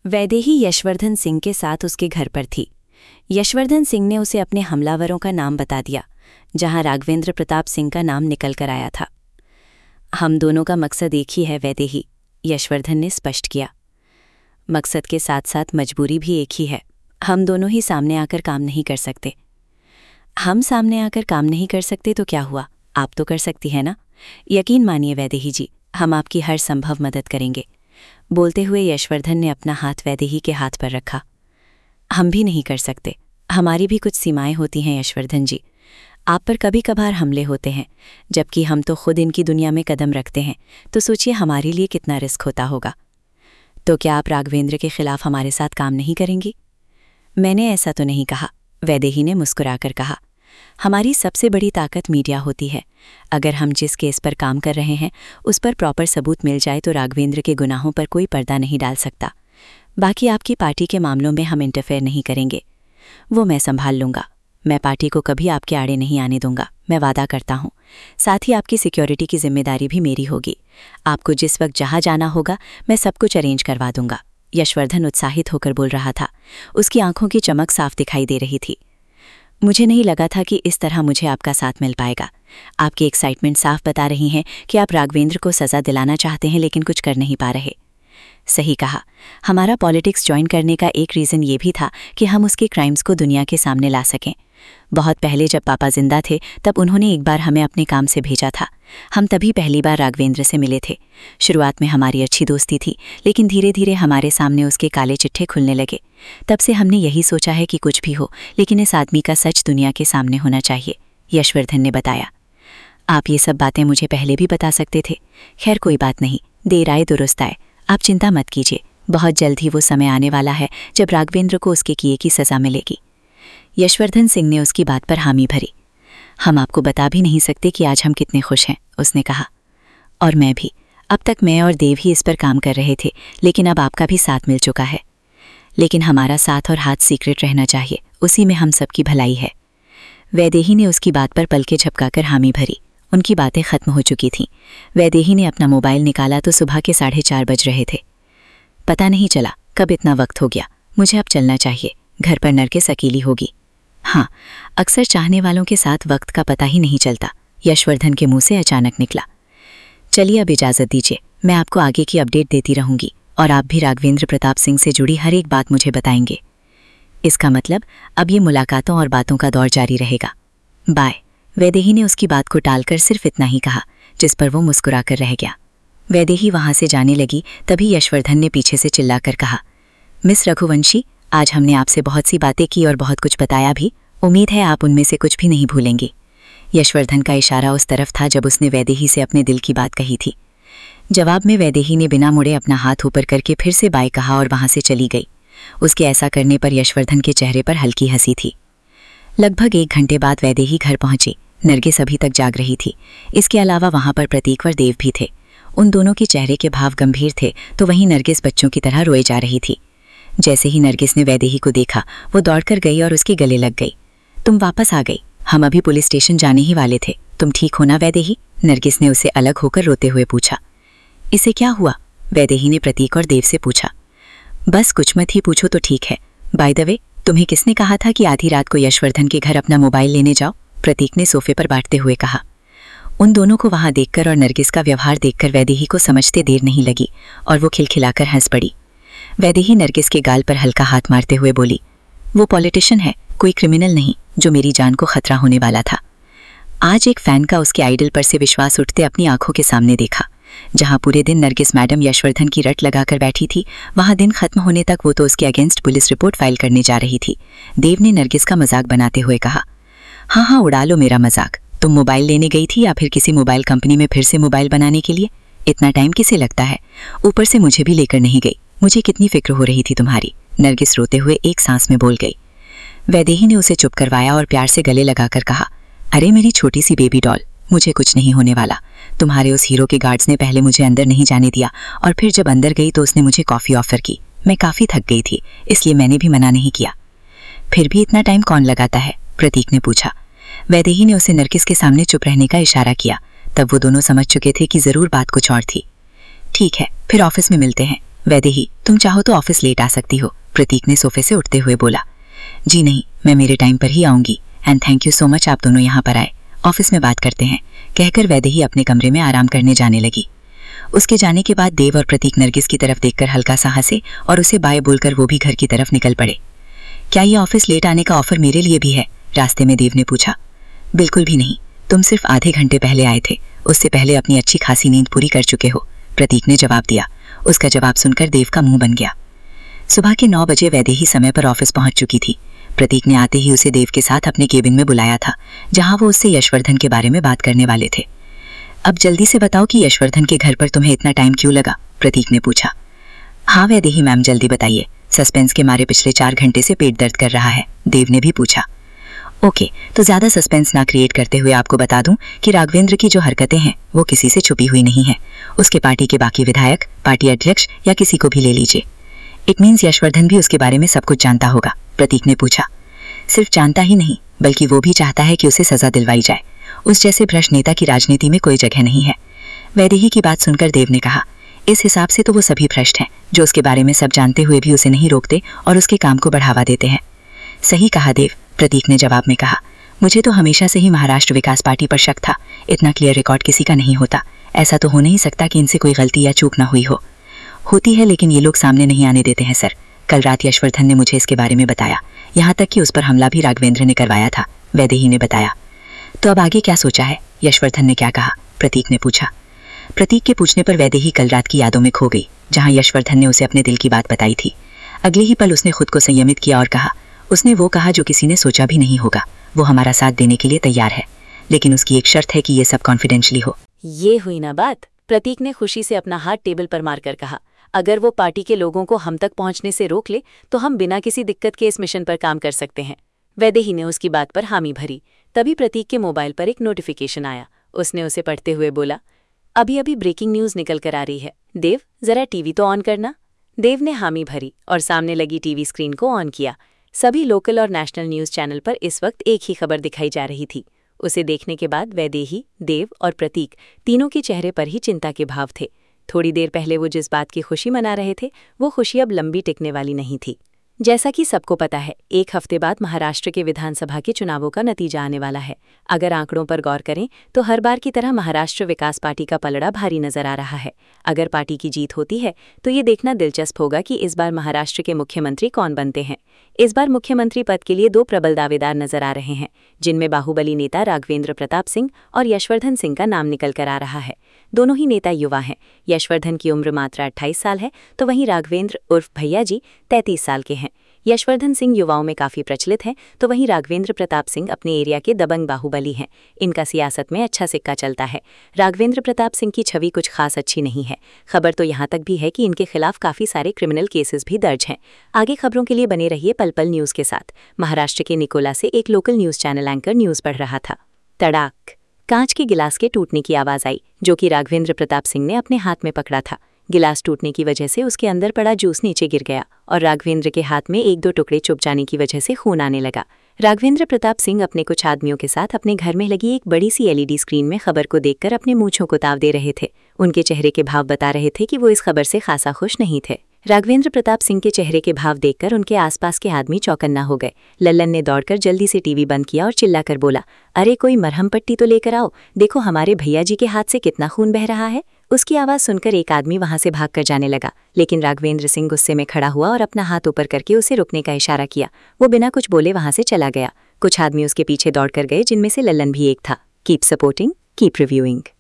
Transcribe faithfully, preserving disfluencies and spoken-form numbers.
वैदेही यशवर्धन सिंह के साथ उसके घर पर थी। यशवर्धन सिंह ने उसे अपने हमलावरों का नाम बता दिया, जहां राघवेंद्र प्रताप सिंह का नाम निकल कर आया था। हम दोनों का मकसद एक ही है वैदेही, यशवर्धन ने स्पष्ट किया। मकसद के साथ साथ मजबूरी भी एक ही है। हम दोनों ही सामने आकर काम नहीं कर सकते। हम सामने आकर काम नहीं कर सकते तो क्या हुआ, आप तो कर सकती है ना। यकीन मानिए वैदेही जी, हम आपकी हर संभव मदद करेंगे। बोलते हुए यशवर्धन ने अपना हाथ वैदेही के हाथ पर रखा। हम भी नहीं कर सकते, हमारी भी कुछ सीमाएं होती हैं यशवर्धन जी। आप पर कभी कभार हमले होते हैं, जबकि हम तो खुद इनकी दुनिया में कदम रखते हैं, तो सोचिए हमारे लिए कितना रिस्क होता होगा। तो क्या आप राघवेंद्र के खिलाफ हमारे साथ काम नहीं करेंगी? मैंने ऐसा तो नहीं कहा, वैदेही ने मुस्कुराकर कहा। हमारी सबसे बड़ी ताकत मीडिया होती है। अगर हम जिस केस पर काम कर रहे हैं उस पर प्रॉपर सबूत मिल जाए तो राघवेंद्र के गुनाहों पर कोई पर्दा नहीं डाल सकता। बाकी आपकी पार्टी के मामलों में हम इंटरफेयर नहीं करेंगे, वो मैं संभाल लूँगा। मैं पार्टी को कभी आपके आड़े नहीं आने दूंगा, मैं वादा करता हूँ। साथ ही आपकी सिक्योरिटी की जिम्मेदारी भी मेरी होगी। आपको जिस वक्त जहाँ जाना होगा मैं सब कुछ अरेंज करवा दूंगा। यशवर्धन उत्साहित होकर बोल रहा था। उसकी आंखों की चमक साफ दिखाई दे रही थी। मुझे नहीं लगा था कि इस तरह मुझे आपका साथ मिल पाएगा। आपकी एक्साइटमेंट साफ बता रही हैं कि आप राघवेंद्र को सज़ा दिलाना चाहते हैं लेकिन कुछ कर नहीं पा रहे। सही कहा, हमारा पॉलिटिक्स ज्वाइन करने का एक रीज़न ये भी था कि हम उसके क्राइम्स को दुनिया के सामने ला सकें। बहुत पहले जब पापा जिंदा थे तब उन्होंने एक बार हमें अपने काम से भेजा था। हम तभी पहली बार राघवेंद्र से मिले थे। शुरुआत में हमारी अच्छी दोस्ती थी, लेकिन धीरे धीरे हमारे सामने उसके काले चिट्ठे खुलने लगे। तब से हमने यही सोचा है कि कुछ भी हो लेकिन इस आदमी का सच दुनिया के सामने होना चाहिए, यशवर्धन ने बताया। आप ये सब बातें मुझे पहले भी बता सकते थे। खैर कोई बात नहीं, देर आए दुरुस्त आए। आप चिंता मत कीजिए, बहुत जल्द ही वो समय आने वाला है जब राघवेंद्र को उसके किए की सज़ा मिलेगी। यशवर्धन सिंह ने उसकी बात पर हामी भरी। हम आपको बता भी नहीं सकते कि आज हम कितने खुश हैं, उसने कहा। और मैं भी। अब तक मैं और देव ही इस पर काम कर रहे थे, लेकिन अब आपका भी साथ मिल चुका है। लेकिन हमारा साथ और हाथ सीक्रेट रहना चाहिए, उसी में हम सबकी भलाई है। वैदेही ने उसकी बात पर पलके झपकाकर हामी भरी। उनकी बातें खत्म हो चुकी थीं। वैदेही ने अपना मोबाइल निकाला तो सुबह के साढ़े चार बज रहे थे। पता नहीं चला कब इतना वक्त हो गया। मुझे अब चलना चाहिए, घर पर नरगिस अकेली होगी। हाँ, अक्सर चाहने वालों के साथ वक्त का पता ही नहीं चलता, यशवर्धन के मुंह से अचानक निकला। चलिए अब इजाज़त दीजिए, मैं आपको आगे की अपडेट देती रहूंगी और आप भी राघवेंद्र प्रताप सिंह से जुड़ी हर एक बात मुझे बताएंगे। इसका मतलब अब ये मुलाकातों और बातों का दौर जारी रहेगा। बाय। वैदेही ने उसकी बात को टालकर सिर्फ इतना ही कहा, जिस पर वो मुस्कुराकर रह गया। वैदेही वहां से जाने लगी, तभी यशवर्धन ने पीछे से चिल्लाकर कहा, मिस रघुवंशी, आज हमने आपसे बहुत सी बातें की और बहुत कुछ बताया भी। उम्मीद है आप उनमें से कुछ भी नहीं भूलेंगी। यशवर्धन का इशारा उस तरफ था जब उसने वैदेही से अपने दिल की बात कही थी। जवाब में वैदेही ने बिना मुड़े अपना हाथ ऊपर करके फिर से बाय कहा और वहां से चली गई। उसके ऐसा करने पर यशवर्धन के चेहरे पर हल्की हंसी थी। लगभग एक घंटे बाद वैदेही घर पहुंची। नरगिस अभी तक जाग रही थी। इसके अलावा वहां पर प्रतीक और देव भी थे। उन दोनों के चेहरे के भाव गंभीर थे, तो वहीं नरगिस बच्चों की तरह रोए जा रही थी। जैसे ही नरगिस ने वैदेही को देखा, वो दौड़कर गई और उसके गले लग गई। तुम वापस आ गई, हम अभी पुलिस स्टेशन जाने ही वाले थे। तुम ठीक हो ना वैदेही? नरगिस ने उसे अलग होकर रोते हुए पूछा। इसे क्या हुआ? वैदेही ने प्रतीक और देव से पूछा। बस कुछ मत ही पूछो तो ठीक है। बाय द वे, तुम्हें किसने कहा था कि आधी रात को यशवर्धन के घर अपना मोबाइल लेने जाओ? प्रतीक ने सोफे पर बैठते हुए कहा। उन दोनों को वहां देखकर और नरगिस का व्यवहार देखकर वैदेही को समझते देर नहीं लगी और वो खिलखिलाकर हंस पड़ी। वैदेही नरगिस के गाल पर हल्का हाथ मारते हुए बोली, वो पॉलिटिशियन है, कोई क्रिमिनल नहीं जो मेरी जान को खतरा होने वाला था। आज एक फैन का उसके आइडल पर से विश्वास उठते अपनी आंखों के सामने देखा। जहां पूरे दिन नरगिस मैडम यशवर्धन की रट लगाकर बैठी थी, वहां दिन खत्म होने तक वो तो उसके अगेंस्ट पुलिस रिपोर्ट फाइल करने जा रही थी। देव ने नरगिस का मजाक बनाते हुए कहा, हाँ हाँ उड़ा लो मेरा मजाक। तुम मोबाइल लेने गई थी या फिर किसी मोबाइल कंपनी में फिर से मोबाइल बनाने के लिए? इतना टाइम किसे लगता है? ऊपर से मुझे भी लेकर नहीं गई। मुझे कितनी फिक्र हो रही थी तुम्हारी। नरगिस रोते हुए एक सांस में बोल गई। वैदेही ने उसे चुप करवाया और प्यार से गले लगाकर कहा, अरे मेरी छोटी सी बेबी डॉल, मुझे कुछ नहीं होने वाला। तुम्हारे उस हीरो के गार्ड्स ने पहले मुझे अंदर नहीं जाने दिया और फिर जब अंदर गई तो उसने मुझे कॉफ़ी ऑफर की। मैं काफ़ी थक गई थी, इसलिए मैंने भी मना नहीं किया। फिर भी इतना टाइम कौन लगाता है? प्रतीक ने पूछा। वैदेही ने उसे नरगिस के सामने चुप रहने का इशारा किया। तब वो दोनों समझ चुके थे कि जरूर बात कुछ और थी। ठीक है, फिर ऑफिस में मिलते हैं। वैदेही, तुम चाहो तो ऑफिस लेट आ सकती हो, प्रतीक ने सोफे से उठते हुए बोला। जी नहीं, मैं मेरे टाइम पर ही आऊंगी, and thank you so much आप दोनों यहाँ पर आए, ऑफिस में बात करते हैं, कहकर वैदेही अपने कमरे में आराम करने जाने लगी। उसके जाने के बाद देव और प्रतीक नरगिस की तरफ देखकर हल्का सा हंसे और उसे बाय बोलकर वो भी घर की तरफ निकल पड़े। क्या ये ऑफिस लेट आने का ऑफर मेरे लिए भी है? रास्ते में देव ने पूछा। बिल्कुल भी नहीं, तुम सिर्फ आधे घंटे पहले आए थे, उससे पहले अपनी अच्छी खासी नींद पूरी कर चुके हो, प्रतीक ने जवाब दिया। उसका जवाब सुनकर देव का मुंह बन गया। सुबह के नौ बजे वैदेही समय पर ऑफिस पहुंच चुकी थी। प्रतीक ने आते ही उसे देव के साथ अपने केबिन में बुलाया था, जहां वो उससे यशवर्धन के बारे में बात करने वाले थे। अब जल्दी से बताओ कि यशवर्धन के घर पर तुम्हें इतना टाइम क्यों लगा? प्रतीक ने पूछा। हाँ वैदेही मैम, जल्दी बताइए, सस्पेंस के मारे पिछले चार घंटे से पेट दर्द कर रहा है, देव ने भी पूछा। ओके, तो ज्यादा सस्पेंस ना क्रिएट करते हुए आपको बता दूं कि राघवेंद्र की जो हरकतें हैं वो किसी से छुपी हुई नहीं है। उसके पार्टी के बाकी विधायक, पार्टी अध्यक्ष या किसी को भी ले लीजिए। इट मीन्स यशवर्धन भी उसके बारे में सब कुछ जानता होगा, प्रतीक ने पूछा। सिर्फ जानता ही नहीं, बल्कि वो भी चाहता है कि उसे सजा दिलवाई जाए। उस जैसे भ्रष्ट नेता की राजनीति में कोई जगह नहीं है। वैदेही की बात सुनकर देव ने कहा, इस हिसाब से तो वो सभी भ्रष्ट हैं जो उसके बारे में सब जानते हुए भी उसे नहीं रोकते और उसके काम को बढ़ावा देते हैं। सही कहा देव, प्रतीक ने जवाब में कहा। मुझे तो हमेशा से ही महाराष्ट्र विकास पार्टी पर शक था, इतना क्लियर रिकॉर्ड किसी का नहीं होता। ऐसा तो हो नहीं सकता कि इनसे कोई गलती या चूक ना हुई हो। होती है, लेकिन ये लोग सामने नहीं आने देते हैं सर। कल रात यशवर्धन ने मुझे इसके बारे में बताया, यहाँ तक कि उस पर हमला भी राघवेंद्र ने करवाया था, वैदेही ने बताया। तो अब आगे क्या सोचा है? यशवर्धन ने क्या कहा? प्रतीक ने पूछा। प्रतीक के पूछने पर वैदेही कल रात की यादों में खो गई, जहां यशवर्धन ने उसे अपने दिल की बात बताई थी। अगले ही पल उसने खुद को संयमित किया और कहा, उसने वो कहा जो किसी ने सोचा भी नहीं होगा। वो हमारा साथ देने के लिए तैयार है, लेकिन उसकी एक शर्त है कि ये सब कॉन्फिडेंशियली हो। ये हुई ना बात, प्रतीक ने खुशी से अपना हाथ टेबल पर मारकर कहा। अगर वो पार्टी के लोगों को हम तक पहुंचने से रोक ले तो हम बिना किसी दिक्कत के इस मिशन पर काम कर सकते हैं। वैदेही ने उसकी बात पर हामी भरी। तभी प्रतीक के मोबाइल पर एक नोटिफिकेशन आया। उसने उसे पढ़ते हुए बोला, अभी अभी ब्रेकिंग न्यूज़ निकल कर आ रही है, देव जरा टीवी तो ऑन करना। देव ने हामी भरी और सामने लगी टीवी स्क्रीन को ऑन किया। सभी लोकल और नेशनल न्यूज़ चैनल पर इस वक्त एक ही खबर दिखाई जा रही थी। उसे देखने के बाद वैदेही, देव और प्रतीक तीनों के चेहरे पर ही चिंता के भाव थे। थोड़ी देर पहले वो जिस बात की खुशी मना रहे थे, वो खुशी अब लंबी टिकने वाली नहीं थी। जैसा कि सबको पता है, एक हफ्ते बाद महाराष्ट्र के विधानसभा के चुनावों का नतीजा आने वाला है। अगर आंकड़ों पर गौर करें तो हर बार की तरह महाराष्ट्र विकास पार्टी का पलड़ा भारी नजर आ रहा है। अगर पार्टी की जीत होती है तो ये देखना दिलचस्प होगा कि इस बार महाराष्ट्र के मुख्यमंत्री कौन बनते हैं। इस बार मुख्यमंत्री पद के लिए दो प्रबल दावेदार नजर आ रहे हैं, जिनमें बाहुबली नेता राघवेंद्र प्रताप सिंह और यशवर्धन सिंह का नाम निकल कर आ रहा है। दोनों ही नेता युवा हैं। यशवर्धन की उम्र मात्र अट्ठाईस साल है, तो वहीं राघवेंद्र उर्फ भैया जी तैंतीस साल के हैं। यशवर्धन सिंह युवाओं में काफ़ी प्रचलित हैं, तो वहीं राघवेंद्र प्रताप सिंह अपने एरिया के दबंग बाहुबली हैं। इनका सियासत में अच्छा सिक्का चलता है। राघवेंद्र प्रताप सिंह की छवि कुछ खास अच्छी नहीं है। खबर तो यहाँ तक भी है कि इनके खिलाफ काफ़ी सारे क्रिमिनल केसेस भी दर्ज हैं। आगे खबरों के लिए बने रहिए पल पल न्यूज़ के साथ। महाराष्ट्र के निकोला से एक local news channel anchor news पढ़ रहा था। तड़ाक, कांच के गिलास के टूटने की आवाज़ आई, जो कि राघवेंद्र प्रताप सिंह ने अपने हाथ में पकड़ा था। गिलास टूटने की वजह से उसके अंदर पड़ा जूस नीचे गिर गया और राघवेंद्र के हाथ में एक दो टुकड़े चुभ जाने की वजह से खून आने लगा। राघवेंद्र प्रताप सिंह अपने कुछ आदमियों के साथ अपने घर में लगी एक बड़ी सी एलईडी स्क्रीन में खबर को देखकर अपने मूंछों को ताव दे रहे थे। उनके चेहरे के भाव बता रहे थे कि वो इस खबर से खासा खुश नहीं थे। राघवेंद्र प्रताप सिंह के चेहरे के भाव देखकर उनके आसपास के आदमी चौकन्ना हो गए। लल्लन ने दौड़कर जल्दी से टीवी बंद किया और चिल्लाकर बोला, अरे कोई मरहम पट्टी तो लेकर आओ, देखो हमारे भैया जी के हाथ से कितना खून बह रहा है। उसकी आवाज़ सुनकर एक आदमी वहां से भागकर जाने लगा, लेकिन राघवेंद्र सिंह गुस्से में खड़ा हुआ और अपना हाथ ऊपर करके उसे रुकने का इशारा किया। वो बिना कुछ बोले वहां से चला गया। कुछ आदमी उसके पीछे दौड़कर गए, जिनमें से लल्लन भी एक था। Keep supporting, keep reviewing.